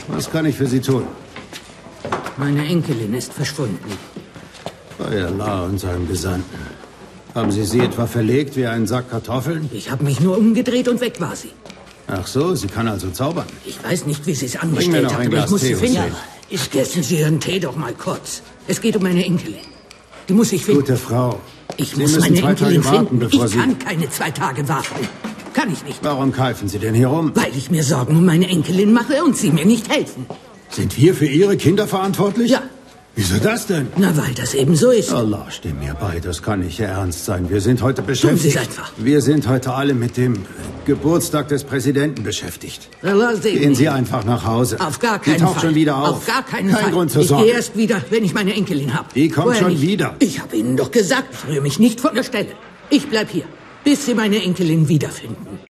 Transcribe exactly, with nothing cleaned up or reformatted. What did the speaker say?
Was kann ich für Sie tun? Meine Enkelin ist verschwunden. Bei Allah und seinem Gesandten. Haben Sie sie etwa verlegt wie einen Sack Kartoffeln? Ich habe mich nur umgedreht und weg war sie. Ach so, sie kann also zaubern. Ich weiß nicht, wie sie es Bring mir angestellt noch hat, ein aber Glas ich muss Tee, sie finden. Hussein. Ja, vergessen Sie Ihren Tee doch mal kurz. Es geht um meine Enkelin. Die muss ich finden. Gute Frau. Ich Sie muss müssen meine zwei Enkelin Tage warten, finden. bevor Ich Sie... kann keine zwei Tage warten. Kann ich nicht. Warum keifen Sie denn hier rum? Weil ich mir Sorgen um meine Enkelin mache und Sie mir nicht helfen. Sind wir für Ihre Kinder verantwortlich? Ja. Wieso das denn? Na, weil das eben so ist. Allah, steh mir bei, das kann nicht Ihr Ernst sein. Wir sind heute beschäftigt. Tun Sie es einfach. Wir sind heute alle mit dem Geburtstag des Präsidenten beschäftigt. Allah segne Gehen Sie ihn. einfach nach Hause. Auf gar keinen Die taucht Fall. schon wieder auf. Auf gar keinen Kein Fall. Grund zur ich Sorge. gehe erst wieder, wenn ich meine Enkelin habe. Die kommt Vorher schon nicht. wieder. Ich habe Ihnen doch gesagt, ich rühre mich nicht von der Stelle. Ich bleib hier, bis Sie meine Enkelin wiederfinden.